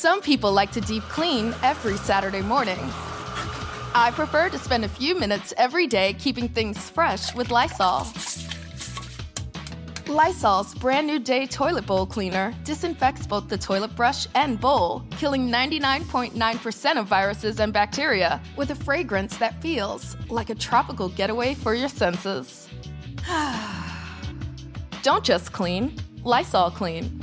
Some people like to deep clean every Saturday morning. I prefer to spend a few minutes every day keeping things fresh with Lysol. Lysol's brand new Day Toilet Bowl Cleaner disinfects both the toilet brush and bowl, killing 99.9% of viruses and bacteria with a fragrance that feels like a tropical getaway for your senses. Don't just clean, Lysol clean.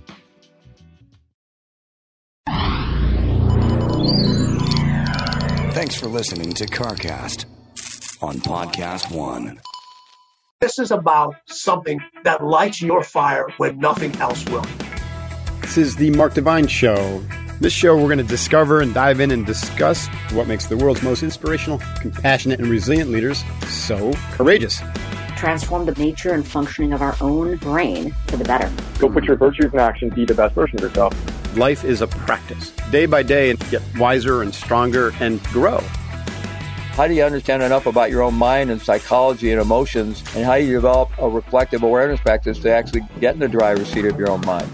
Thanks for listening to CarCast on Podcast One. This is about something that lights your fire when nothing else will. This is the Mark Divine Show. This show, we're going to discover and dive in and discuss what makes the world's most inspirational, compassionate, and resilient leaders so courageous. Transform the nature and functioning of our own brain for the better. Go put your virtues in action, be the best version of yourself. Life is a practice, day by day, and get wiser and stronger and grow. How do you understand enough about your own mind and psychology and emotions, and how you develop a reflective awareness practice to actually get in the driver's seat of your own mind?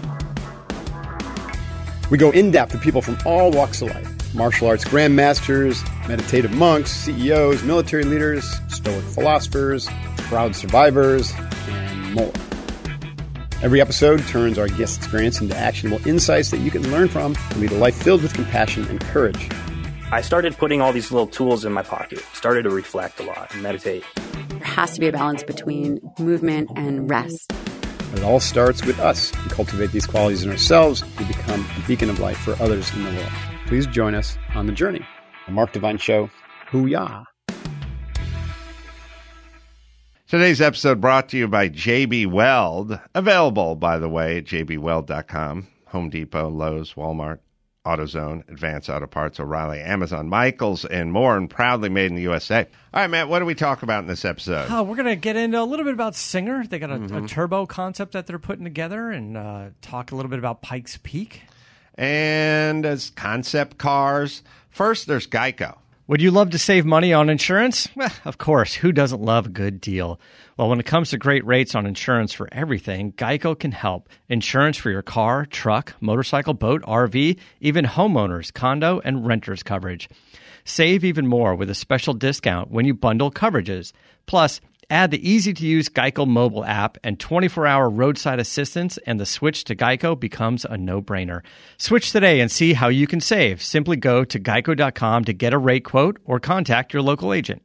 We go in-depth with people from all walks of life. Martial arts grandmasters, meditative monks, CEOs, military leaders, stoic philosophers, proud survivors, and more. Every episode turns our guest experience into actionable insights that you can learn from and lead a life filled with compassion and courage. I started putting all these little tools in my pocket, started to reflect a lot and meditate. There has to be a balance between movement and rest. It all starts with us. We cultivate these qualities in ourselves to become a beacon of light for others in the world. Please join us on the journey. The Mark Divine Show. Hoo-yah. Today's episode brought to you by JB Weld. Available, by the way, at jbweld.com. Home Depot, Lowe's, Walmart, AutoZone, Advance Auto Parts, O'Reilly, Amazon, Michaels, and more, and proudly made in the USA. All right, Matt, what do we talk about in this episode? We're going to get into a little bit about Singer. They got a turbo concept that they're putting together, and talk a little bit about Pikes Peak. And as concept cars, first there's Geico. Would you love to save money on insurance? Well, of course. Who doesn't love a good deal? Well, when it comes to great rates on insurance for everything, Geico can help. Insurance for your car, truck, motorcycle, boat, RV, even homeowners, condo, and renters coverage. Save even more with a special discount when you bundle coverages. Plus, add the easy-to-use Geico mobile app and 24-hour roadside assistance, and the switch to Geico becomes a no-brainer. Switch today and see how you can save. Simply go to geico.com to get a rate quote or contact your local agent.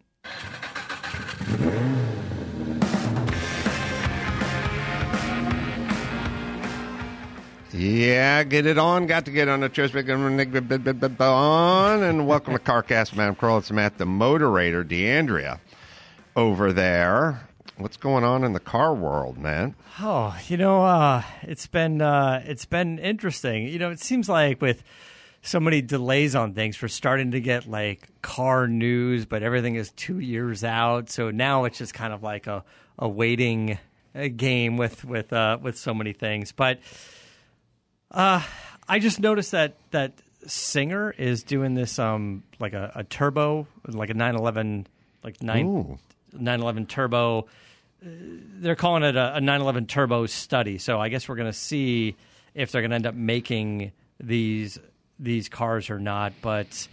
Yeah, get it on. Got to get on the choice. On. And welcome to CarCast, Madam Kroll. It's Matt, the moderator, DeAndrea, over there. What's going on in the car world, man? Oh, it's been interesting. It seems like with so many delays on things, we're starting to get like car news, but everything is 2 years out. So now it's just kind of like a waiting game with so many things. But I just noticed that Singer is doing this like a turbo, like a 911, like 911 turbo. They're calling it a 911 turbo study. So I guess we're going to see if they're going to end up making these cars or not. But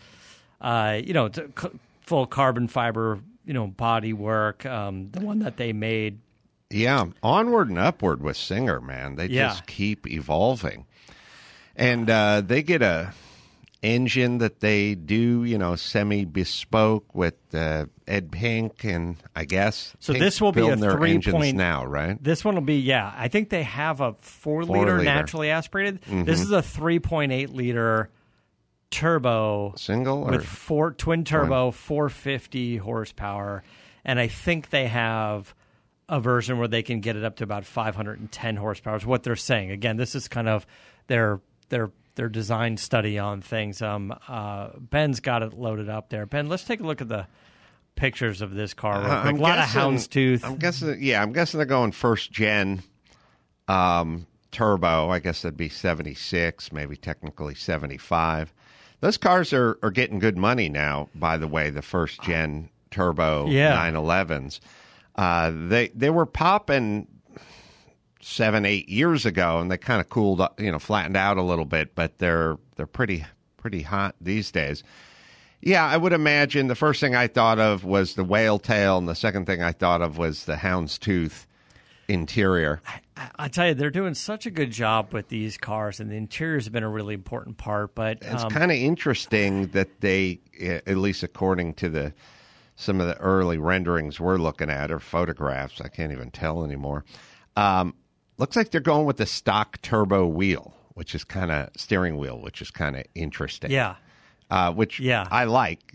full carbon fiber, body work. The one that they made. Yeah, onward and upward with Singer, man. They just keep evolving. And they get a engine that they do, semi-bespoke with Ed Pink, and I guess so. Pink's This will be a 3 now, right? This one will be, I think they have a 4-liter naturally aspirated. Mm-hmm. This is a 3.8-liter turbo single with twin turbo, 450 horsepower, and I think they have a version where they can get it up to about 510 horsepower. Is what they're saying. Again, this is kind of their design study on things. Ben's got it loaded up there. Ben, let's take a look at the pictures of this car. A lot of houndstooth. I'm guessing they're going first gen turbo. I guess that'd be 76, maybe technically 75. Those cars are getting good money now, by the way, the first gen turbo 911s. They were popping 7-8 years ago, and they kind of cooled up, flattened out a little bit, but they're pretty hot these days. Yeah, I would imagine the first thing I thought of was the whale tail, and the second thing I thought of was the houndstooth interior. I tell you, they're doing such a good job with these cars, and the interior has been a really important part. But it's kind of interesting that they, at least according to some of the early renderings we're looking at, or photographs, I can't even tell anymore. Looks like they're going with the stock turbo wheel, which is steering wheel, which is kind of interesting. Yeah. Which I like,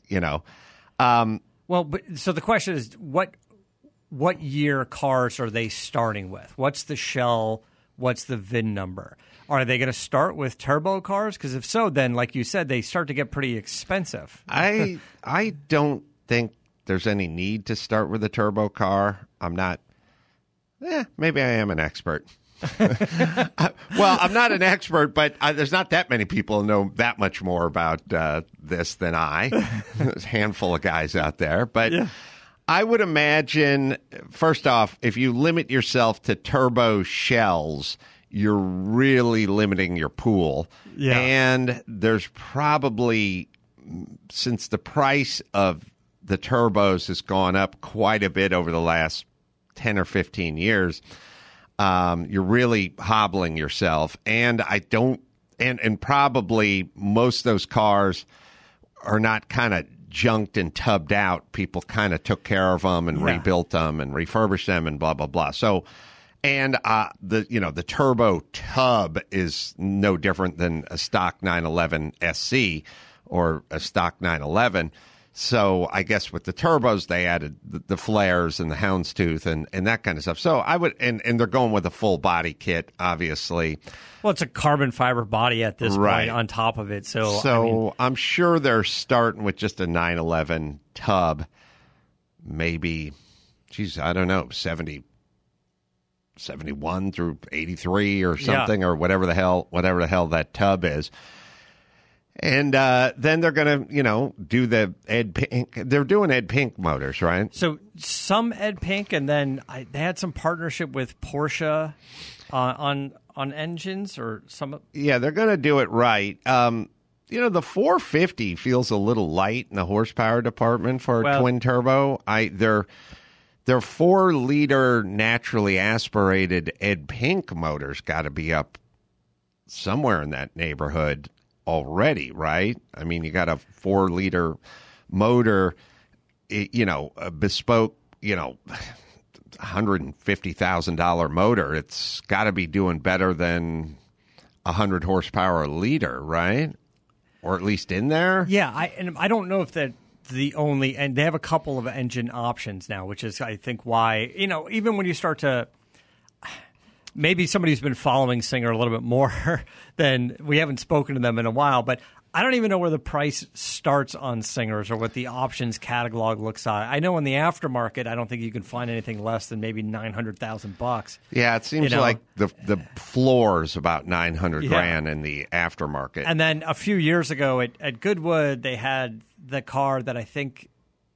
Well, so the question is, what year cars are they starting with? What's the shell? What's the VIN number? Are they going to start with turbo cars? Because if so, then, like you said, they start to get pretty expensive. I don't think there's any need to start with a turbo car. I'm not. Maybe I am an expert. Well, I'm not an expert, but there's not that many people who know that much more about this than I. There's a handful of guys out there. But I would imagine, first off, if you limit yourself to turbo shells, you're really limiting your pool. Yeah. And there's probably, since the price of the turbos has gone up quite a bit over the last 10 or 15 years, you're really hobbling yourself. And and probably most of those cars are not kind of junked and tubbed out. People kind of took care of them and rebuilt them and refurbished them and blah, blah, blah. So, and the turbo tub is no different than a stock 911 SC or a stock 911. So I guess with the turbos, they added the flares and the houndstooth and that kind of stuff. So I would, and they're going with a full body kit, obviously. Well, it's a carbon fiber body at this point on top of it. So I'm sure they're starting with just a 911 tub, maybe, I don't know, 71 through 83 or something, or whatever the hell that tub is. And then they're going to, do the Ed Pink. They're doing Ed Pink motors, right? So some Ed Pink, and then they had some partnership with Porsche on engines or some. Yeah, they're going to do it right. The 450 feels a little light in the horsepower department for a twin turbo. Their 4-liter naturally aspirated Ed Pink motors got to be up somewhere in that neighborhood already, right? I mean, you got a 4-liter motor, a bespoke, $150,000 motor. It's got to be doing better than 100 horsepower a liter, right? Or at least in there. Yeah, I don't know if that the only, and they have a couple of engine options now, which is, I think, why, even when you start to. Maybe somebody who's been following Singer a little bit more than we haven't spoken to them in a while, but I don't even know where the price starts on Singers or what the options catalog looks like. I know in the aftermarket, I don't think you can find anything less than maybe $900,000. Yeah, it seems like the floor is about $900,000 in the aftermarket. And then a few years ago at Goodwood, they had the car that I think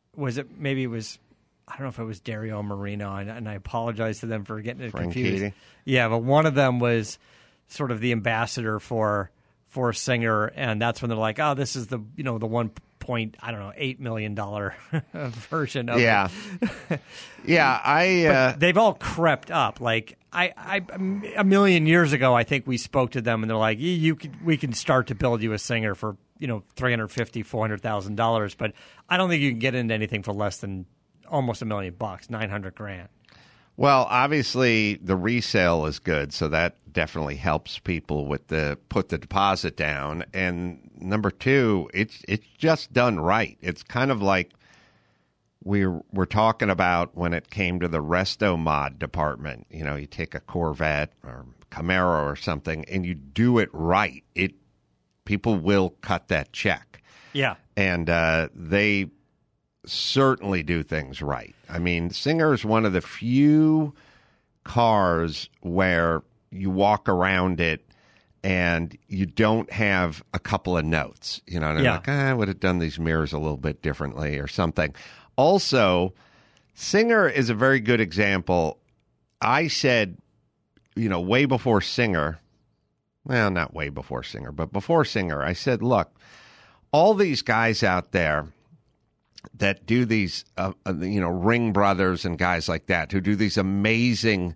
I don't know if it was Dario Marino, and I apologize to them for getting it confused. Keating. Yeah, but one of them was sort of the ambassador for Singer, and that's when they're like, "Oh, this is the the $1.8 million version of it." Yeah, but they've all crept up. Like I a million years ago, I think we spoke to them, and they're like, we can start to build you a Singer for $350,000, $400,000, but I don't think you can get into anything for less than almost $1 million, $900,000. Well, obviously the resale is good, so that definitely helps people with put the deposit down. And number two, it's just done right. It's kind of like we're talking about when it came to the resto mod department. You take a Corvette or Camaro or something, and you do it right. People will cut that check. Yeah, and they certainly do things right. I mean, Singer is one of the few cars where you walk around it and you don't have a couple of notes. I would have done these mirrors a little bit differently or something. Also, Singer is a very good example. I said, way before Singer, well, not way before Singer, but before Singer, I said, look, all these guys out there that do these, Ring Brothers and guys like that who do these amazing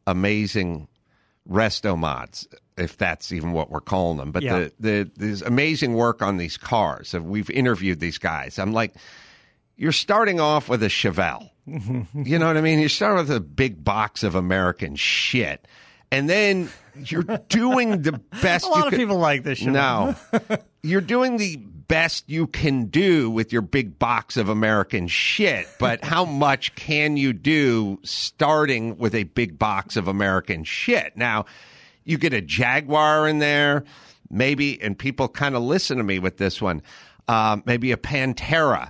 resto mods, if that's even what we're calling them. But there's amazing work on these cars. We've interviewed these guys. I'm like, you're starting off with a Chevelle. You know what I mean? You start with a big box of American shit. And then you're doing the best a lot of people like this Chevelle. No. You're doing the best you can do with your big box of American shit, but how much can you do starting with a big box of American shit? Now, you get a Jaguar in there, maybe, and people kind of listen to me with this one, maybe a Pantera,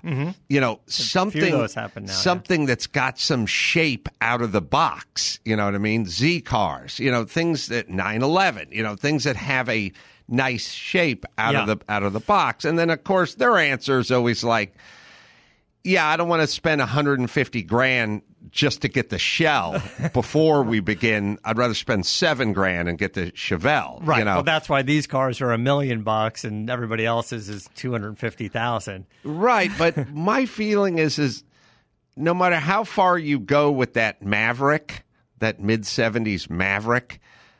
something that's got some shape out of the box, you know what I mean? Z cars, things that 911, things that have a nice shape out of the box. And then, of course, their answer is always like, yeah, I don't want to spend $150,000 just to get the shell before we begin. I'd rather spend $7,000 and get the Chevelle. Right. Well, that's why these cars are $1 million and everybody else's is $250,000. Right. But my feeling is no matter how far you go with that Maverick, that mid-70s Maverick,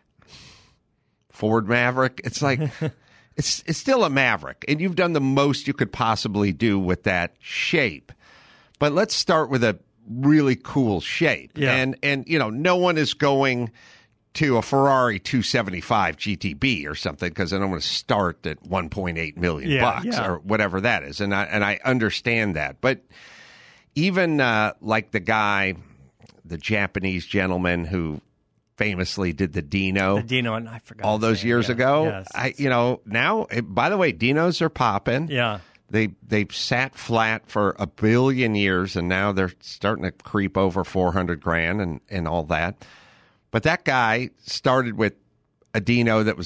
Ford Maverick, it's like it's still a Maverick, and you've done the most you could possibly do with that shape. But let's start with a really cool shape. Yeah. And no one is going to a Ferrari 275 GTB or something because I don't want to start at $1.8 million bucks or whatever that is. And I understand that. But even like the Japanese gentleman who famously did the Dino. And I forgot all those years ago. Yes. Now, by the way, Dinos are popping. Yeah. They've sat flat for 1 billion years, and now they're starting to creep over $400,000 and all that. But that guy started with a Dino that was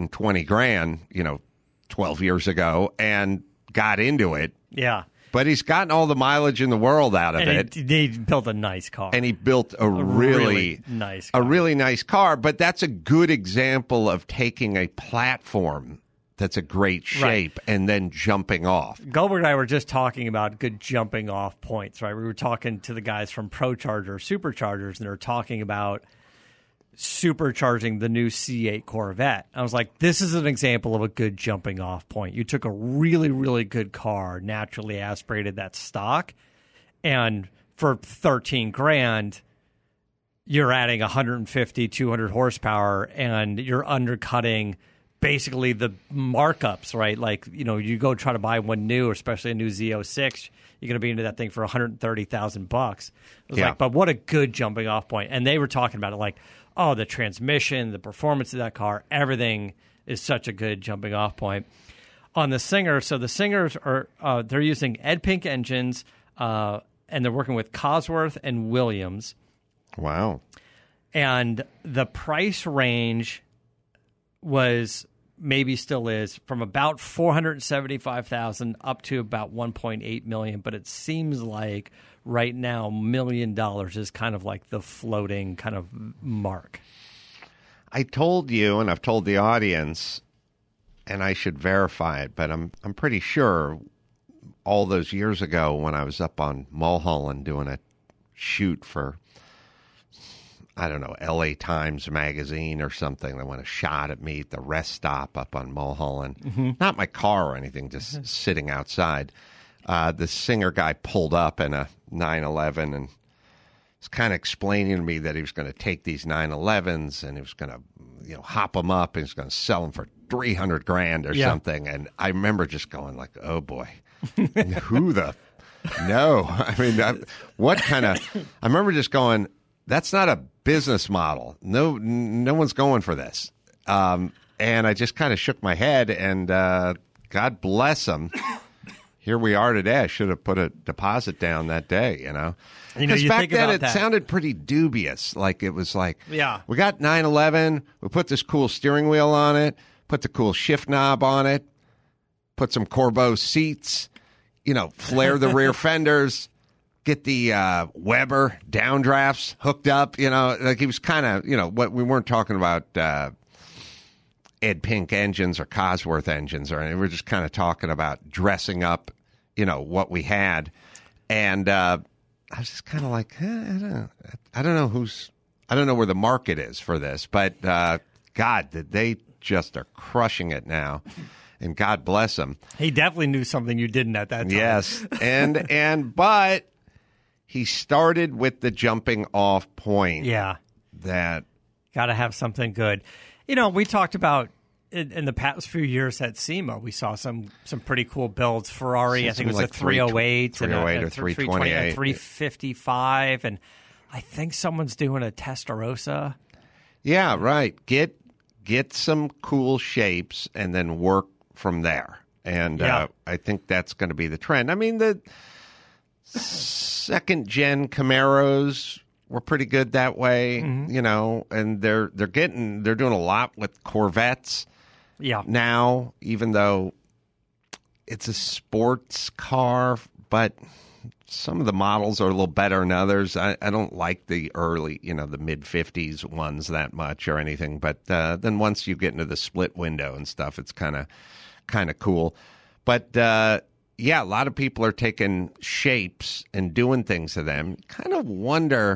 $120,000, 12 years ago, and got into it. Yeah. But he's gotten all the mileage in the world out of it. He built a nice car. And he built a really nice car. A really nice car. But that's a good example of taking a platform that's a great shape and then jumping off. Goldberg and I were just talking about good jumping off points, right? We were talking to the guys from ProCharger, Superchargers, and they were talking about supercharging the new C8 Corvette. I was like, this is an example of a good jumping off point. You took a really, really good car, naturally aspirated that stock, and for $13,000, you're adding 150, 200 horsepower, and you're undercutting basically the markups, right? Like, you go try to buy one new, especially a new Z06, you're going to be into that thing for $130,000. I was like, but what a good jumping off point. And they were talking about it like, oh, the transmission, the performance of that car, everything is such a good jumping off point. On the Singer, so the Singers are they're using Ed Pink engines, and they're working with Cosworth and Williams. Wow. And the price range was, maybe still is, from about $475,000 up to about $1.8 million. But it seems like right now $1 million is kind of like the floating kind of mark. I told you, and I've told the audience, and I should verify it, but I'm pretty sure all those years ago when I was up on Mulholland doing a shoot for, I don't know, LA Times magazine or something. They went a shot at me at the rest stop up on Mulholland. Mm-hmm. Not my car or anything, just sitting outside. The Singer guy pulled up in a 911 and was kind of explaining to me that he was going to take these 911s and he was going to, hop them up and he's going to sell them for $300,000 or something. And I remember just going like, oh boy, who the, no. I mean, what kind of, I remember just going, that's not a business model. No one's going for this. And I just kind of shook my head and God bless them. Here we are today. I should have put a deposit down that day, Because back then it sounded pretty dubious. Like it was like, we got 911, we put this cool steering wheel on it, put the cool shift knob on it, put some Corbeau seats, flare the rear fenders, get the Weber downdrafts hooked up. You know, like he was kind of, you know, what we weren't talking about Ed Pink engines or Cosworth engines or anything. We were just kind of talking about dressing up, you know, what we had. And I was just kind of like, I don't know where the market is for this, but God, they just are crushing it now. And God bless him. He definitely knew something you didn't at that time. Yes. But he started with the jumping off point. Yeah. That got to have something good. You know, we talked about in the past few years at SEMA, we saw some pretty cool builds. Ferrari, I think it was like a 308, 308 or 328, a 355, and I think someone's doing a Testarossa. Yeah, right. Get some cool shapes and then work from there. And I think that's going to be the trend. I mean, the second-gen Camaros were pretty good that way, you know, and they're doing a lot with Corvettes now, even though it's a sports car, but some of the models are a little better than others. I don't like the early, you know, the mid-50s ones that much or anything, but then once you get into the split window and stuff, it's kind of cool. But a lot of people are taking shapes and doing things to them. Kind of wonder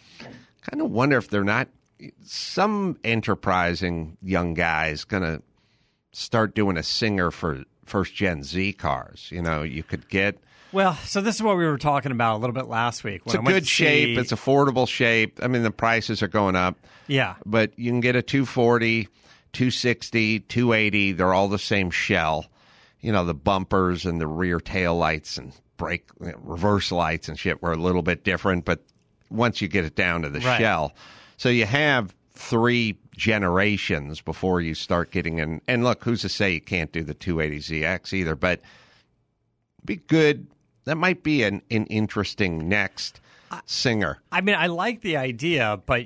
if they're not some enterprising young guys going to start doing a Singer for first-gen Z cars. You know, you could get... Well, so this is what we were talking about a little bit last week. It's a good shape. It's affordable shape. I mean, the prices are going up. Yeah. But you can get a 240, 260, 280. They're all the same shell. You know, the bumpers and the rear tail lights and reverse lights and shit were a little bit different, but once you get it down to the shell. So you have 3 generations before you start getting in. And look, who's to say you can't do the 280ZX either, but be good. That might be an interesting next Singer. I mean, I like the idea, but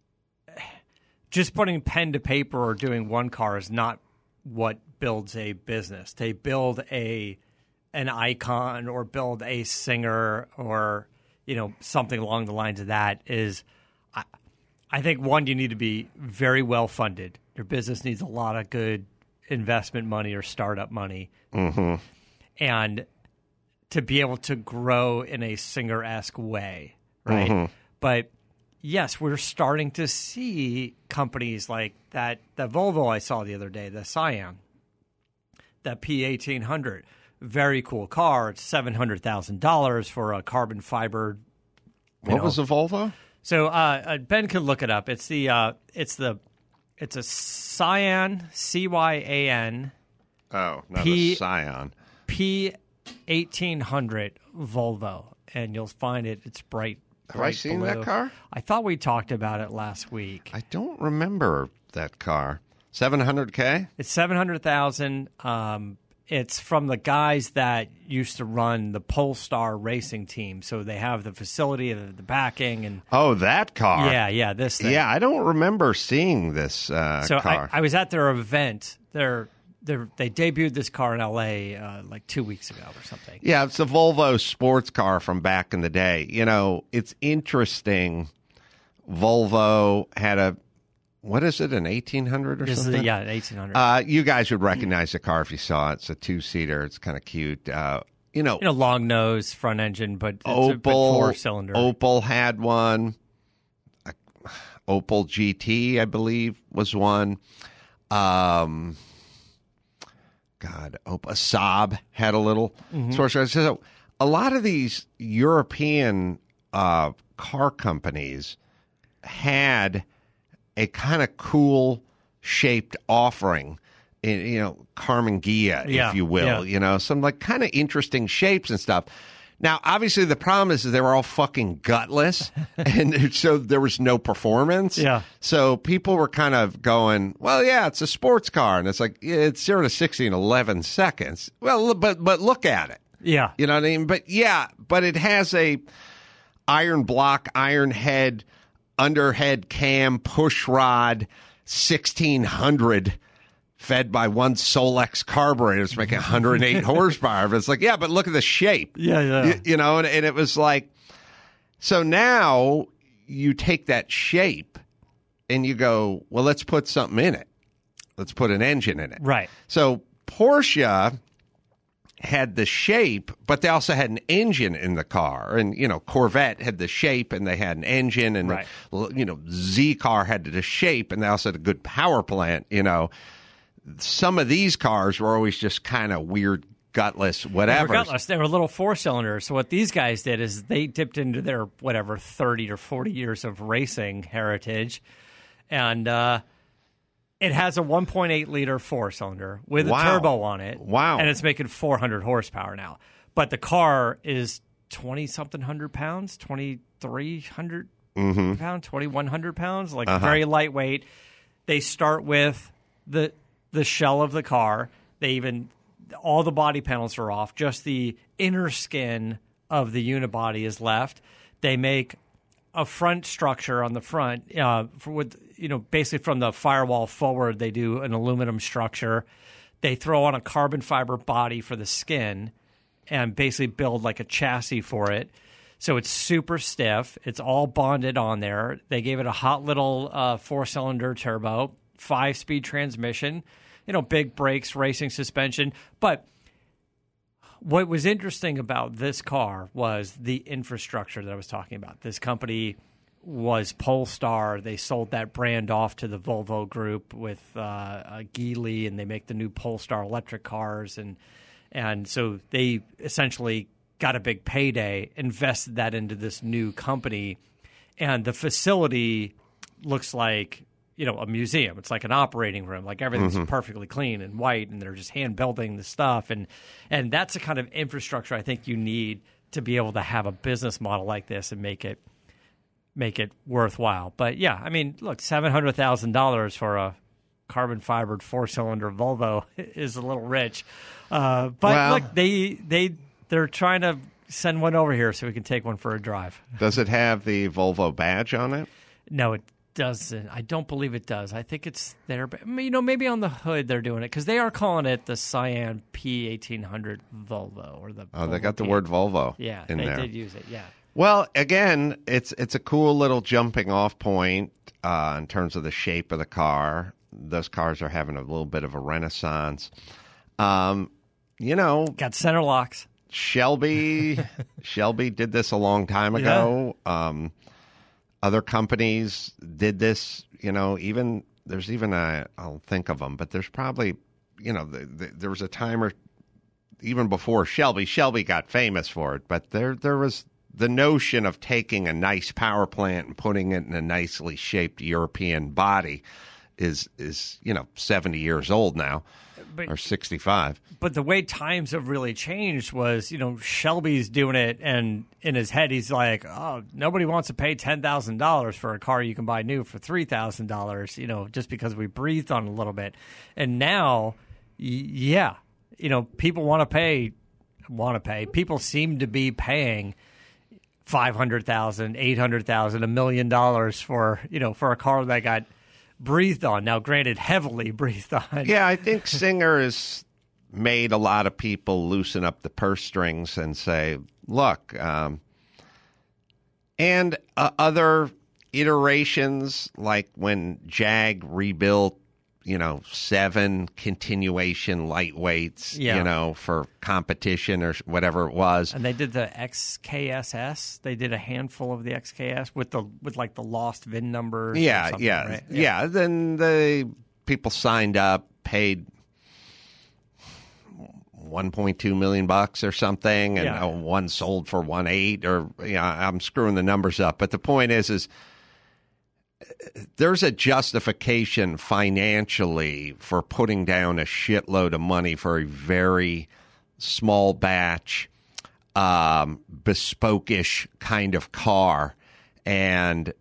just putting pen to paper or doing one car is not what builds a business. They build an icon or build a Singer or, you know, something along the lines of that is, I think, one, you need to be very well funded. Your business needs a lot of good investment money or startup money. Mm-hmm. And to be able to grow in a Singer-esque way, right? Mm-hmm. But yes, we're starting to see companies like that. The Volvo I saw the other day, the Scion, that P1800, very cool car. It's $700,000 for a carbon fiber. What was the Volvo? So Ben could look it up. It's a Scion, C-Y-A-N. Oh, not a Scion. P1800 Volvo, and you'll find it. It's bright. Have I seen blue. that car? I thought we talked about it last week. I don't remember that car. $700K? It's $700,000. It's from the guys that used to run the Polestar racing team, so they have the facility, the backing, and that car. Yeah, this thing. Yeah, I don't remember seeing this car. I was at their event. They debuted this car in L.A. Like 2 weeks ago or something. Yeah, it's a Volvo sports car from back in the day. You know, it's interesting. Volvo had an 1800 or something? An 1800. You guys would recognize the car if you saw it. It's a 2-seater. It's kind of cute. Long nose, front engine, but it's Opel, a 4-cylinder. Opel had one. Opel GT, I believe, was one. Saab had a little sports car. So a lot of these European car companies had a kind of cool shaped offering, Carmen Ghia, if you will, some like kind of interesting shapes and stuff. Now, obviously, the problem is they were all fucking gutless, and so there was no performance. Yeah. So people were kind of going, well, yeah, it's a sports car, and it's like, it's 0 to 60 in 11 seconds. Well, but look at it. Yeah. You know what I mean? But it has a iron block, iron head, underhead cam, push rod, 1600 fed by one Solex carburetor. It's making 108 horsepower. But it's like, yeah, but look at the shape. Yeah. And it was like, So now you take that shape and you go, well, let's put something in it. Let's put an engine in it. Right. So Porsche had the shape, but they also had an engine in the car. And, Corvette had the shape and they had an engine. And, right. Z car had the shape and they also had a good power plant. Some of these cars were always just kind of weird, gutless, whatever. They were gutless. They were little four-cylinders. So what these guys did is they dipped into their, 30 or 40 years of racing heritage. And it has a 1.8-liter four-cylinder with a turbo on it. Wow. And it's making 400 horsepower now. But the car is 20-something hundred pounds, 2,300 pounds, 2,100 pounds, very lightweight. They start with the shell of the car. All the body panels are off. Just the inner skin of the unibody is left. They make a front structure on the front basically from the firewall forward, they do an aluminum structure. They throw on a carbon fiber body for the skin and basically build like a chassis for it. So it's super stiff. It's all bonded on there. They gave it a hot little four-cylinder turbo, 5-speed transmission, big brakes, racing suspension. But what was interesting about this car was the infrastructure that I was talking about. This company was Polestar. They sold that brand off to the Volvo Group with Geely, and they make the new Polestar electric cars. And so they essentially got a big payday, invested that into this new company. And the facility looks like a museum. It's like an operating room. Like everything's perfectly clean and white, and they're just hand building the stuff. And that's the kind of infrastructure I think you need to be able to have a business model like this and make it worthwhile. But yeah, I mean, look, $700,000 for a carbon fibered 4-cylinder Volvo is a little rich. Look, they're trying to send one over here so we can take one for a drive. Does it have the Volvo badge on it? No, it doesn't. I don't believe it does. I think it's there, but maybe on the hood they're doing it because they are calling it the Cyan P1800 Volvo or the. Oh, they got the word Volvo. Yeah, in they there. did use it. Yeah. Well, again, it's a cool little jumping off point in terms of the shape of the car. Those cars are having a little bit of a renaissance. Got center locks. Shelby did this a long time ago. Yeah. Other companies did this, I'll think of them, but there's probably, there was a time or even before Shelby got famous for it, but there was the notion of taking a nice power plant and putting it in a nicely shaped European body is 70 years old now. Or 65. But the way times have really changed was, Shelby's doing it, and in his head he's like, oh, nobody wants to pay $10,000 for a car you can buy new for $3,000, just because we breathed on it a little bit. And now, people want to pay. People seem to be paying $500,000, $800,000, $1 million for a car that got breathed on. Now, granted, heavily breathed on. Yeah, I think Singer has made a lot of people loosen up the purse strings and say, look, and other iterations, like when Jag rebuilt, 7 continuation lightweights, for competition or whatever it was. And they did the XKSS. They did a handful of the XKS with the lost VIN numbers. Yeah. Right? Yeah. Then the people signed up, paid $1.2 million or something, and one sold for 1.8 or I'm screwing the numbers up. But the point is there's a justification financially for putting down a shitload of money for a very small batch, bespoke-ish kind of car, and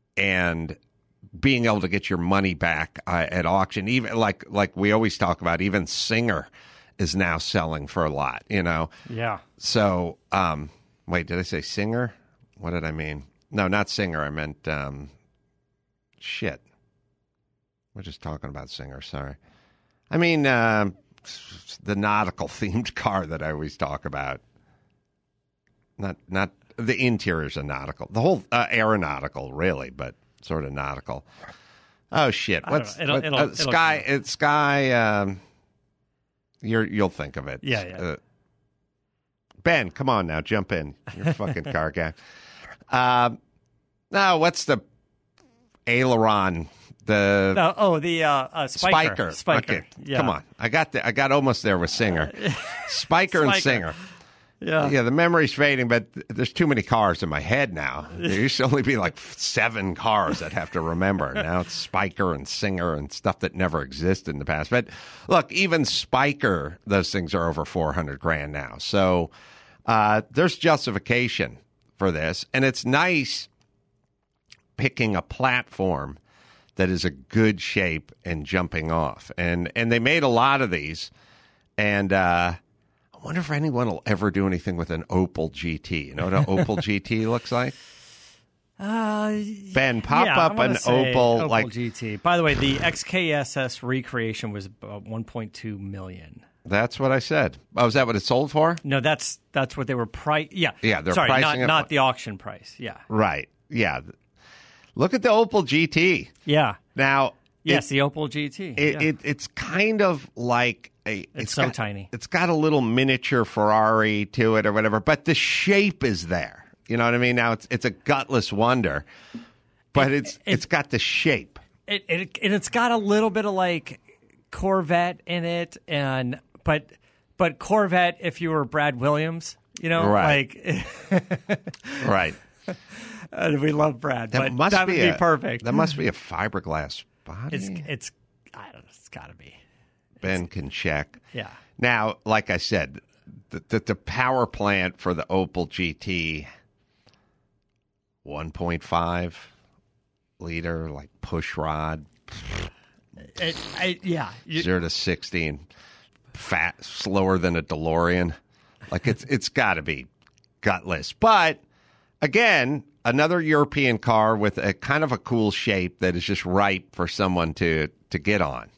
being able to get your money back at auction. Even like we always talk about, even Singer is now selling for a lot. Yeah. So, wait, did I say Singer? What did I mean? No, not Singer. I meant. Shit. We're just talking about Singer, sorry. I mean, the nautical-themed car that I always talk about. Not the interior's a nautical. The whole aeronautical, really, but sort of nautical. Oh shit! Sky. You'll think of it. Yeah. Ben, come on now, jump in. You're a fucking car guy. Now, what's the aileron? Spiker. Okay. Yeah. Come on. I got almost there with Singer. Spiker and Singer. Yeah, the memory's fading, but there's too many cars in my head now. There used to only be like 7 cars I'd have to remember. Now it's Spiker and Singer and stuff that never existed in the past. But look, even Spiker, those things are over $400,000 now. So there's justification for this, and it's nice picking a platform that is a good shape and jumping off. And they made a lot of these, and I wonder if anyone will ever do anything with an Opel GT. You know what an Opel GT looks like? Ben, pop up an Opel like GT. By the way, the XKSS recreation was about $1.2 million. That's what I said. Oh, is that what it sold for? No, that's what they were Yeah, they're sorry, pricing not the auction price. Yeah, right. Yeah, look at the Opel GT. Yeah. Now, yes, the Opel GT. It's kind of like it's so tiny. It's got a little miniature Ferrari to it or whatever, but the shape is there. You know what I mean? Now it's a gutless wonder, but it's got the shape. It's got a little bit of like Corvette in it, but Corvette if you were Brad Williams, you know, right. Right. We love Brad, that would be perfect. That must be a fiberglass body. It's got to be. Ben can check. Yeah. Now, like I said, the power plant for the Opel GT, 1.5 liter, like push rod. 0 to 60, fat, slower than a DeLorean. Like it's got to be gutless. But again, another European car with a kind of a cool shape that is just ripe for someone to get on.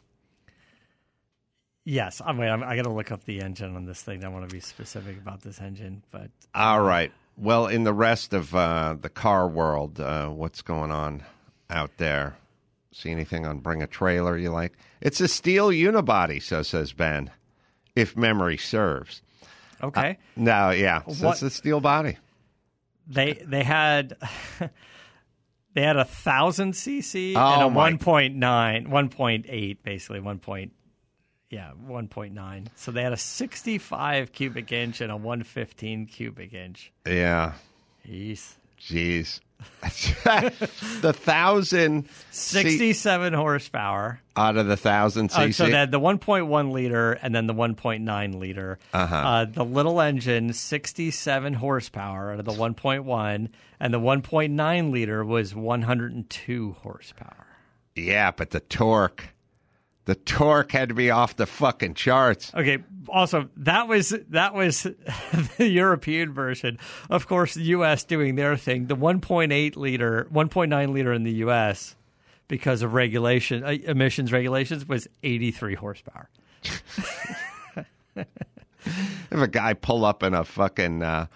Yes, I got to look up the engine on this thing. I want to be specific about this engine, but all right. Well, in the rest of the car world, what's going on out there? See anything on Bring a Trailer you like? It's a steel unibody, so says Ben, if memory serves. Okay. No, yeah, so it's a steel body. They had 1,000 cc and a 1.8, basically 1.9. So they had a 65 cubic inch and a 115 cubic inch. Yeah. Jeez. The 1,000 67 horsepower out of the 1,000 cc. So they had the 1.1 liter and then the 1.9 liter. The little engine, 67 horsepower out of the 1.1, and the 1.9 liter was 102 horsepower. Yeah, but the torque had to be off the fucking charts. Okay. Also, that was the European version. Of course, the U.S. doing their thing. The 1.9 liter in the U.S. because of emissions regulations was 83 horsepower. If a guy pull up in a fucking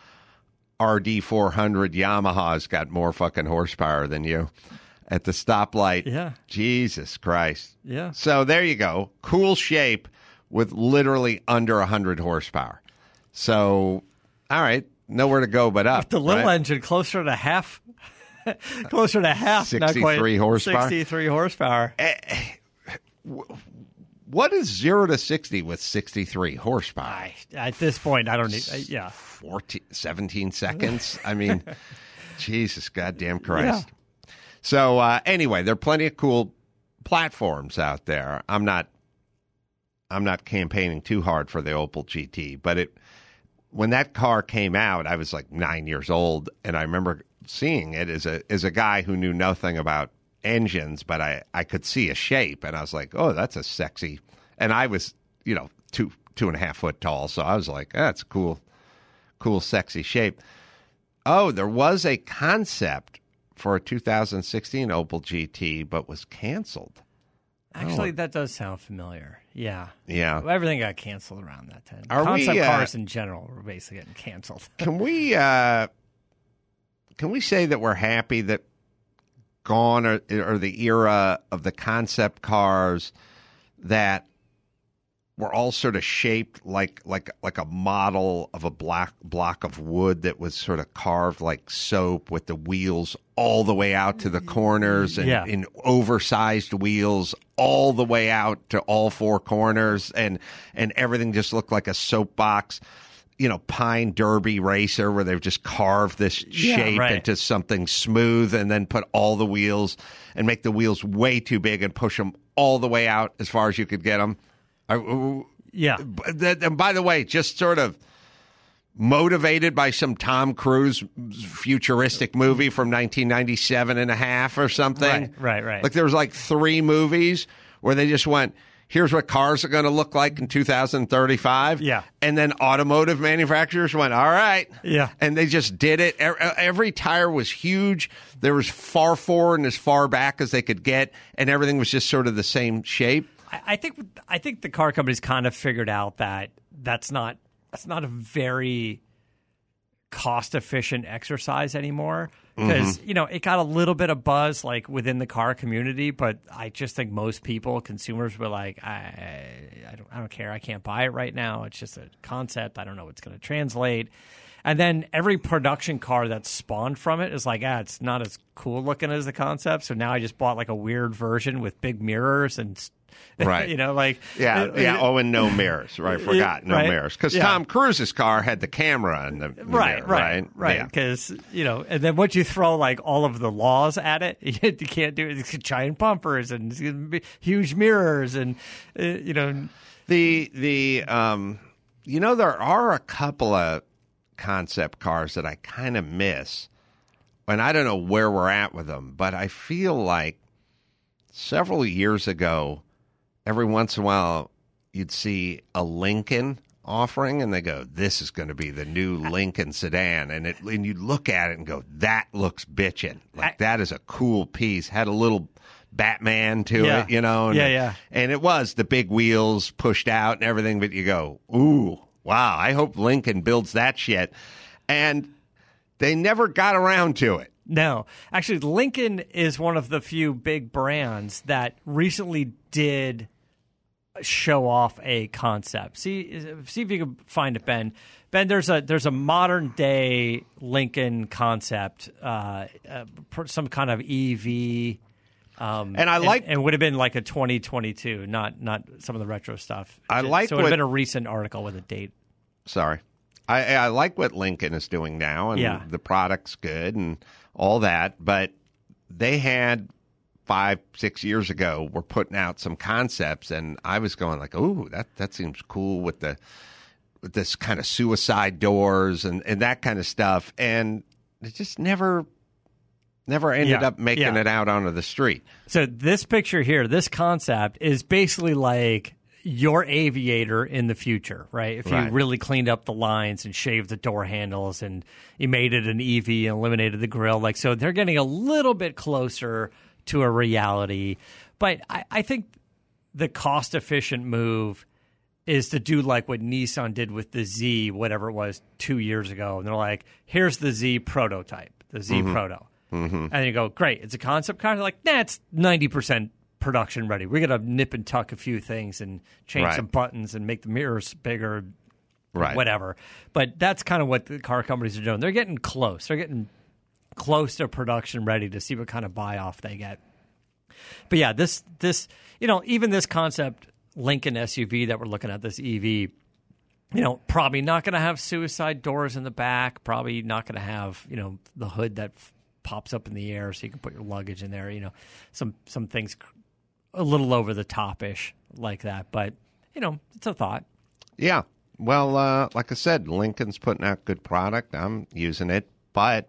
RD400 Yamaha's got more fucking horsepower than you at the stoplight. Yeah. Jesus Christ. Yeah. So there you go. Cool shape with literally under 100 horsepower. So, all right, nowhere to go but up. With the little engine closer to half. 63 horsepower. 63 horsepower. What is 0 to 60 with 63 horsepower? At this point, I don't need. 17 seconds. I mean, Jesus, goddamn Christ. Yeah. So anyway, there are plenty of cool platforms out there. I'm not campaigning too hard for the Opel GT, but when that car came out, I was like 9 years old, and I remember seeing it as a guy who knew nothing about engines, but I could see a shape, and I was like, oh, that's a sexy. And I was 2.5 foot tall, so I was like, that's cool, sexy shape. Oh, there was a concept for a 2016 Opel GT, but was canceled. Actually, that does sound familiar. Yeah. Yeah. Well, everything got canceled around that time. Concept cars in general were basically getting canceled. Can we can we say that we're happy that gone or the era of the concept cars that were all sort of shaped like a model of a block of wood that was sort of carved like soap with the wheels all the way out to the corners and in oversized wheels all the way out to all four corners and everything just looked like a soapbox. Pine Derby racer where they've just carved this shape into something smooth and then put all the wheels and make the wheels way too big and push them all the way out as far as you could get them. And by the way, just sort of motivated by some Tom Cruise futuristic movie from 1997 and a half or something. Right. Like there was like 3 movies where they just went, here's what cars are going to look like in 2035. Yeah. And then automotive manufacturers went, all right. Yeah. And they just did it. Every tire was huge. There was far forward and as far back as they could get. And everything was just sort of the same shape. I think the car companies kind of figured out that that's not a very cost efficient exercise anymore because it got a little bit of buzz like within the car community, but I just think most people, consumers, were like, I don't care, I can't buy it right now. It's just a concept. I don't know what's going to translate. And then every production car that spawned from it is like, it's not as cool looking as the concept. So now I just bought like a weird version with big mirrors and. Right. And no mirrors. Right. Forgot no mirrors. Because Tom Cruise's car had the camera in the mirror, right. Because, and then once you throw like all of the laws at it, you can't do it. It's giant bumpers and huge mirrors and, there are a couple of concept cars that I kind of miss. And I don't know where we're at with them, but I feel like several years ago, every once in a while, you'd see a Lincoln offering, and they go, this is going to be the new Lincoln sedan. And you'd look at it and go, that looks bitchin'. Like, that is a cool piece. Had a little Batman to it, And it was the big wheels pushed out and everything, but you go, ooh, wow, I hope Lincoln builds that shit. And they never got around to it. No. Actually, Lincoln is one of the few big brands that recently did show off a concept. See if you can find it, Ben. Ben, there's a modern day Lincoln concept, some kind of EV, and would have been like a 2022, not some of the retro stuff. So it would have been a recent article with a date. Sorry, I like what Lincoln is doing now, and the product's good and all that, but they had 5-6 years ago were putting out some concepts, and I was going like, "Ooh, that seems cool with this kind of suicide doors and that kind of stuff," and it just never ended up making it out onto the street. So this picture here, this concept is basically like your Aviator in the future, right? If you really cleaned up the lines and shaved the door handles and you made it an EV and eliminated the grill, like, so they're getting a little bit closer to a reality. But I think the cost-efficient move is to do like what Nissan did with the Z, whatever it was, 2 years ago. And they're like, here's the Z prototype, the Z Proto. Mm-hmm. And you go, great, it's a concept car. They're like, nah, it's 90% production ready. We're going to nip and tuck a few things and change some buttons and make the mirrors bigger, whatever. But that's kind of what the car companies are doing. They're getting close. They're getting close to production ready to see what kind of buy-off they get. But yeah, this even this concept Lincoln SUV that we're looking at, this EV, probably not going to have suicide doors in the back, probably not going to have, the hood that pops up in the air so you can put your luggage in there, some things a little over the top-ish like that. But, it's a thought. Yeah. Well, like I said, Lincoln's putting out good product. I'm using it. But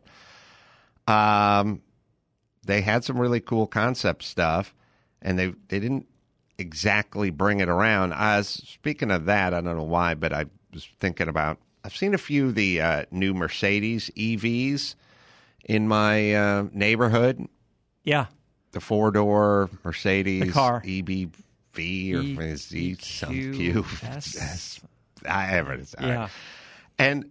they had some really cool concept stuff, and they didn't exactly bring it around. Speaking of that, I don't know why, but I was thinking about, I've seen a few of the new Mercedes EVs in my neighborhood. Yeah. The 4-door Mercedes the car. EBV or EQ. However it is. Yeah. And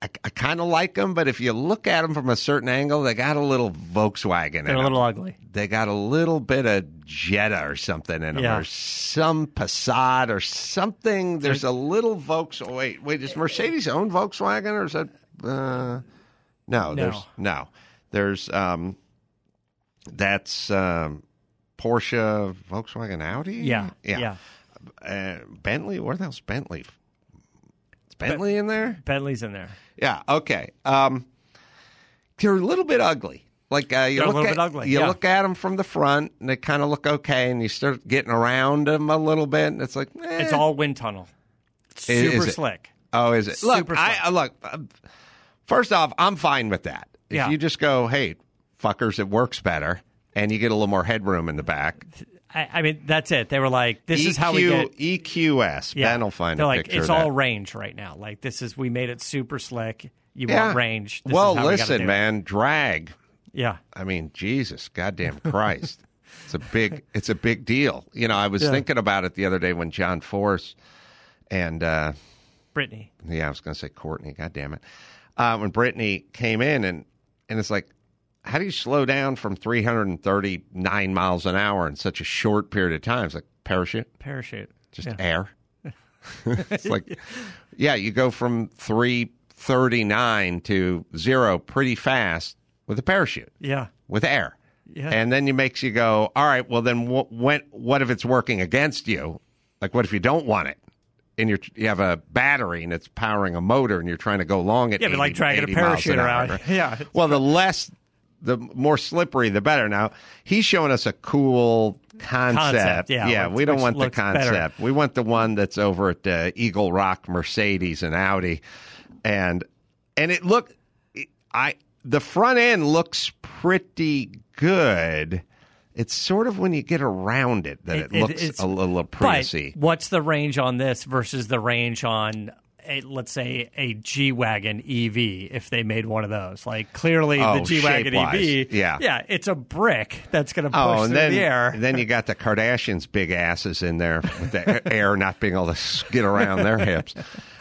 I kind of like them, but if you look at them from a certain angle, they got a little Volkswagen in them. They're a little ugly. They got a little bit of Jetta or something in them, or some Passat or something. There's a little Volkswagen. Wait, does Mercedes own Volkswagen, or is that? No. There's that's Porsche, Volkswagen, Audi. Yeah. Bentley. Where the hell's Bentley? Is Bentley in there? Bentley's in there. Yeah. Okay. They're a little bit ugly. Like you look at them from the front, and they kind of look okay, and you start getting around them a little bit, and it's like it's all wind tunnel. It's super slick. Oh, is it? Super Look. First off, I'm fine with that. If you just go, hey, fuckers, it works better, and you get a little more headroom in the back. I mean, that's it. They were like, this is how we get EQS. Ben will find a picture it's of that. all range right now. Like, we made it super slick. You want range. This well, is how listen, man, drag. Yeah. I mean, Jesus, goddamn Christ. It's a big deal. You know, I was thinking about it the other day when John Force and Brittany. Yeah, I was going to say Courtney. God damn it. When Brittany came in, and it's like, how do you slow down from 339 miles an hour in such a short period of time? It's like parachute. Just air. It's like, you go from 339 to 0 pretty fast with a parachute. Yeah. With air. Yeah. And then it makes you go, all right, well, then what if it's working against you? Like, what if you don't want it? And you have a battery and it's powering a motor and you're trying to go long at 80, but like dragging a 80 miles an parachute hour. around. Yeah. Well, the more slippery, the better. Now, he's showing us a cool concept. Yeah, we don't want the concept. Better. We want the one that's over at Eagle Rock, Mercedes, and Audi. And the front end looks pretty good. It's sort of when you get around it that it looks a little pretty. But what's the range on this versus the range on, let's say, a G-Wagon EV, if they made one of those? Like, clearly the G-Wagon EV, it's a brick that's going to push through the air. And then you got the Kardashians' big asses in there with the air not being able to get around their hips.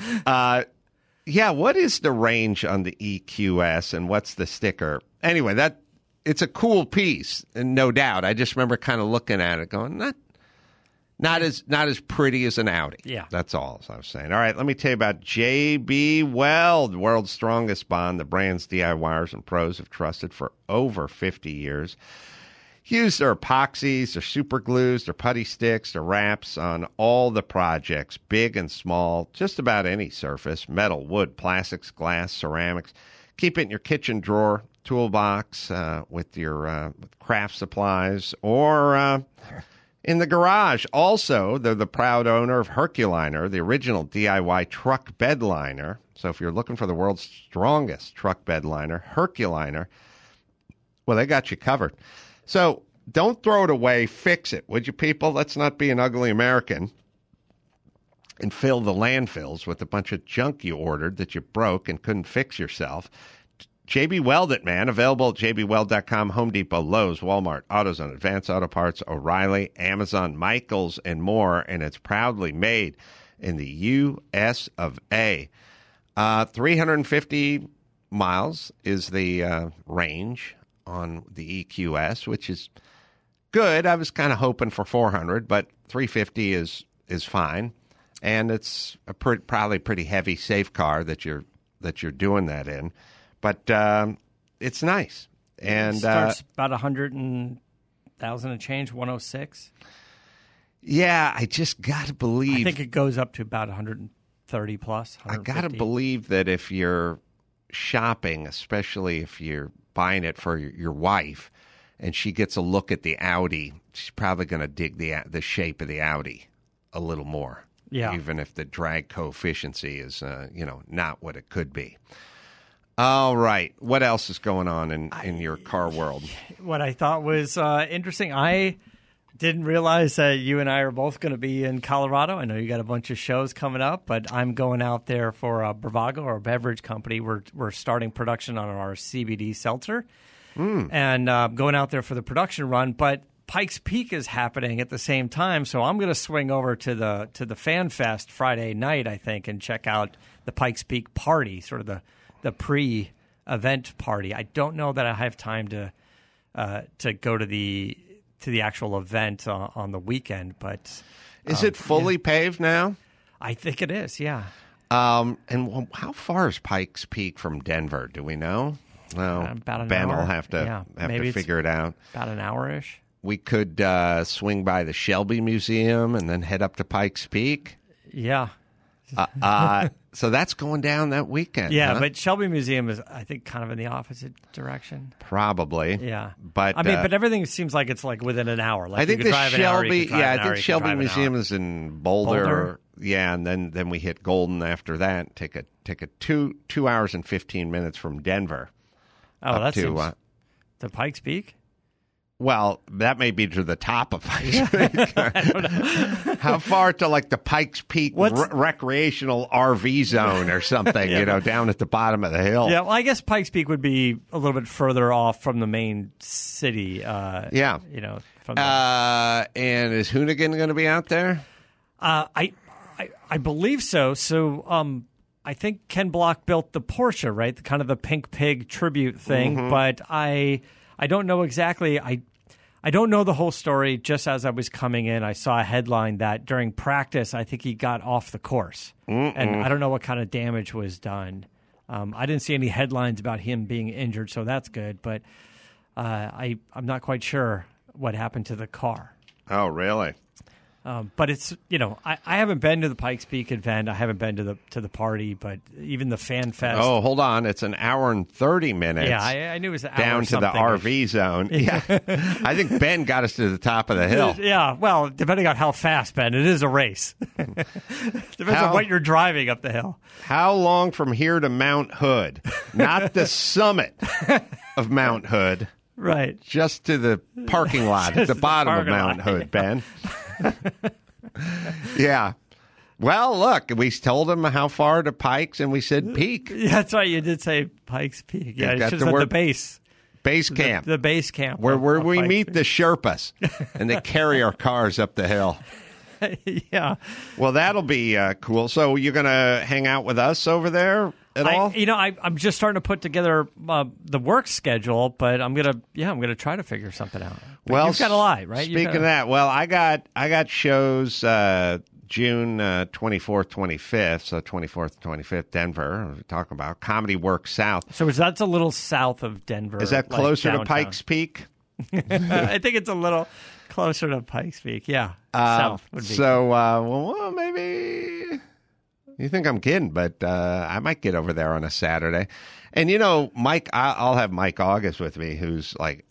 What is the range on the EQS, and what's the sticker? Anyway, it's a cool piece, and no doubt. I just remember kind of looking at it going, not as pretty as an Audi. Yeah. That's all I was saying. All right, let me tell you about J.B. Weld, world's strongest bond. The brand's DIYers and pros have trusted for over 50 years. Use their epoxies, their super glues, their putty sticks, their wraps on all the projects, big and small, just about any surface, metal, wood, plastics, glass, ceramics. Keep it in your kitchen drawer, toolbox, with your craft supplies, or in the garage. Also, they're the proud owner of Herculiner, the original DIY truck bed liner. So if you're looking for the world's strongest truck bed liner, Herculiner, well, they got you covered. So don't throw it away. Fix it, would you, people? Let's not be an ugly American and fill the landfills with a bunch of junk you ordered that you broke and couldn't fix yourself. JB Weld it, man. Available at jbweld.com, Home Depot, Lowe's, Walmart, AutoZone, Advance Auto Parts, O'Reilly, Amazon, Michaels, and more. And it's proudly made in the U.S. of A. 350 miles is the range on the EQS, which is good. I was kind of hoping for 400, but 350 is fine. And it's a probably pretty heavy, safe car that you're doing that in. But it's nice. And it starts about 100,000 and change, 106. Yeah, I just got to believe. I think it goes up to about 130 plus. I got to believe that if you're shopping, especially if you're buying it for your wife, and she gets a look at the Audi, she's probably going to dig the shape of the Audi a little more. Yeah. Even if the drag coefficient is, not what it could be. All right. What else is going on in your car world? What I thought was interesting, I didn't realize that you and I are both going to be in Colorado. I know you got a bunch of shows coming up, but I'm going out there for Bravago, our beverage company. We're starting production on our CBD seltzer, and going out there for the production run. But Pikes Peak is happening at the same time, so I'm going to swing over to the Fan Fest Friday night, I think, and check out the Pikes Peak party, sort of the pre-event party. I don't know that I have time to go to the actual event on the weekend, but is it fully paved now? I think it is. Yeah. And how far is Pikes Peak from Denver? Do we know? Well, about an Ben hour. will have to figure it out. About an hour-ish. We could swing by the Shelby Museum and then head up to Pikes Peak. Yeah. So that's going down that weekend. Yeah, huh? but Shelby Museum is, I think, kind of in the opposite direction. Probably. Yeah. But I mean, but everything seems like it's like within an hour. Like I think you could the drive Shelby, an hour, I think Shelby Museum is in Boulder. Yeah, and then we hit Golden after that. Take a 2 hours and 15 minutes from Denver. Oh, that's to Pikes Peak. Well, that may be to the top of Pikes Peak. I don't know. How far to like the Pikes Peak recreational RV zone or something, down at the bottom of the hill? Yeah, well, I guess Pikes Peak would be a little bit further off from the main city. From and is Hoonigan going to be out there? I believe so. So I think Ken Block built the Porsche, right? The kind of the Pink Pig tribute thing, but I don't know exactly. I don't know the whole story. Just as I was coming in, I saw a headline that during practice, I think he got off the course. And I don't know what kind of damage was done. I didn't see any headlines about him being injured, so that's good. But I'm not quite sure what happened to the car. Oh, really? But it's I haven't been to the Pikes Peak event. I haven't been to the party, but even the Fan Fest. Oh, hold on! It's an hour and 30 minutes. Yeah, I knew it was an hour down to the RV zone. Yeah, I think Ben got us to the top of the hill. Yeah, well, depending on how fast, Ben, it is a race. Depends on what you're driving up the hill. How long from here to Mount Hood? Not the summit of Mount Hood. Right. Just to the parking lot at the bottom of Mount Hood, Ben. Yeah. Well, look, we told him how far to Pikes, and we said Peak. Yeah, that's right. You did say Pikes Peak. Yeah, you should have said the base. Base camp. The base camp. Where we meet the Sherpas, and they carry our cars up the hill. Yeah. Well, that'll be cool. So you're going to hang out with us over there at all? I'm just starting to put together the work schedule, but I'm gonna try to figure something out. But well, you've got a lot, right? Speaking of that, well, I got shows June 24th, 25th. So 24th, 25th, Denver. We're talking about Comedy Works South. So that's a little south of Denver. Is that closer to Pikes Peak? I think it's a little closer to Pikes Peak. Yeah, south would be. So, well, maybe. You think I'm kidding, but I might get over there on a Saturday. And, Mike, I'll have Mike August with me, who's like,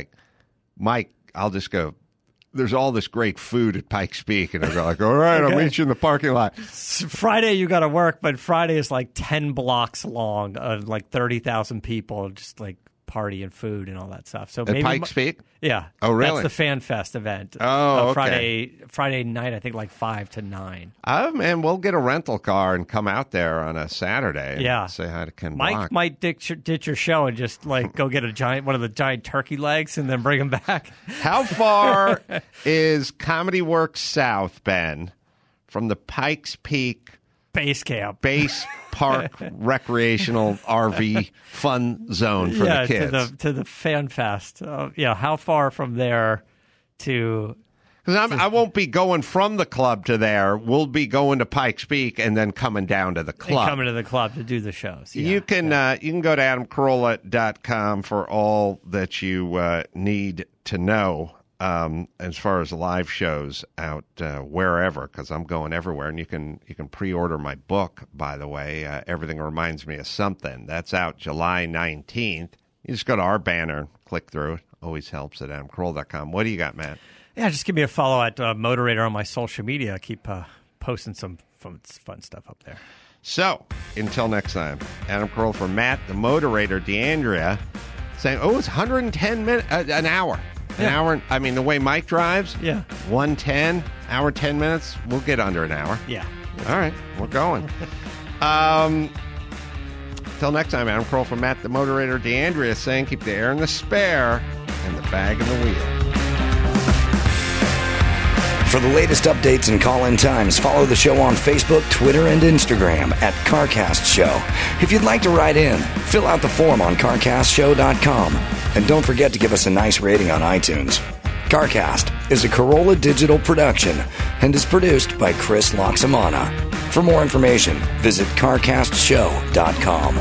Mike, I'll just go, there's all this great food at Pikes Peak. And I'll go like, all right, I'll meet you in the parking lot. Friday, you got to work, but Friday is like 10 blocks long of like 30,000 people, just like party and food and all that stuff. So maybe Pikes Peak? Yeah. Oh, really? That's the Fan Fest event. Oh, okay. Friday night, I think like 5 to 9. Oh, man, we'll get a rental car and come out there on a Saturday and say hi to Ken Mike Block. might ditch your show and just like go get one of the giant turkey legs and then bring him back. How far is Comedy Works South, Ben, from the Pikes Peak base camp, base park recreational RV fun zone for the kids? to the Fan Fest. How far from there to? Because I won't be going from the club to there. We'll be going to Pikes Peak and then coming down to the club. And coming to the club to do the shows. Yeah, you can go to AdamCarolla.com for all that you need to know. As far as live shows out wherever, because I'm going everywhere, and you can pre-order my book. By the way, Everything Reminds Me of Something. That's out July 19th. You just go to our banner, and click through it. Always helps at AdamCarolla.com. What do you got, Matt? Yeah, just give me a follow at Moderator on my social media. I keep posting some fun stuff up there. So until next time, Adam Carolla for Matt, the Moderator, DeAndrea, saying, it's 110 minutes, an hour. An hour, I mean, the way Mike drives, 110, hour, 10 minutes, we'll get under an hour. Yeah. All right, we're going. Till next time, Adam Carolla from Matt, the Moderator, DeAndrea saying, keep the air in the spare and the bag in the wheel. For the latest updates and call-in times, follow the show on Facebook, Twitter, and Instagram at CarCast Show. If you'd like to write in, fill out the form on CarCastShow.com. And don't forget to give us a nice rating on iTunes. CarCast is a Corolla Digital production and is produced by Chris Loxamana. For more information, visit CarCastShow.com.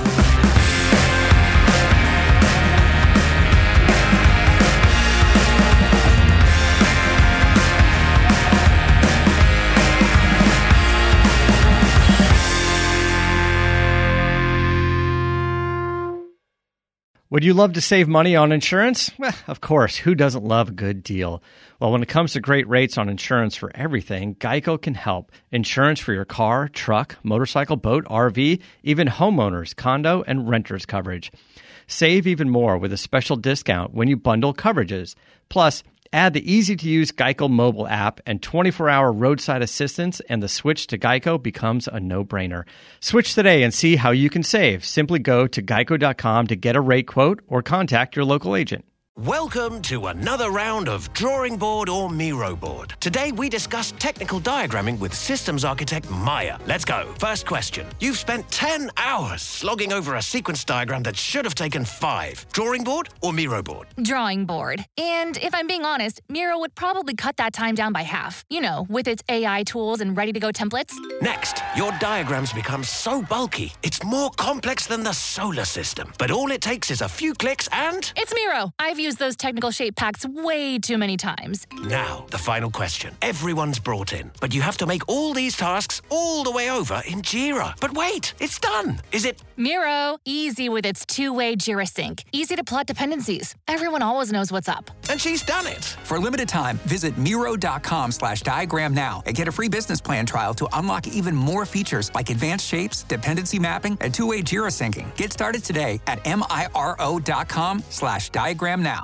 Would you love to save money on insurance? Well, of course, who doesn't love a good deal? Well, when it comes to great rates on insurance for everything, Geico can help. Insurance for your car, truck, motorcycle, boat, RV, even homeowners, condo, and renters coverage. Save even more with a special discount when you bundle coverages. Plus, add the easy-to-use Geico mobile app and 24-hour roadside assistance, and the switch to Geico becomes a no-brainer. Switch today and see how you can save. Simply go to geico.com to get a rate quote or contact your local agent. Welcome to another round of Drawing Board or Miro Board. Today we discuss technical diagramming with systems architect Maya. Let's go. First question. You've spent 10 hours slogging over a sequence diagram that should have taken 5. Drawing board or Miro board? Drawing board. And if I'm being honest, Miro would probably cut that time down by half. You know, with its AI tools and ready-to-go templates. Next, your diagrams become so bulky, it's more complex than the solar system. But all it takes is a few clicks and... It's Miro. I've used those technical shape packs way too many times. Now, the final question. Everyone's brought in, but you have to make all these tasks all the way over in Jira. But wait, it's done. Is it? Miro, easy with its two-way Jira sync. Easy to plot dependencies. Everyone always knows what's up. And she's done it. For a limited time, visit Miro.com/diagram now and get a free business plan trial to unlock even more features like advanced shapes, dependency mapping, and two-way Jira syncing. Get started today at Miro.com/diagram now.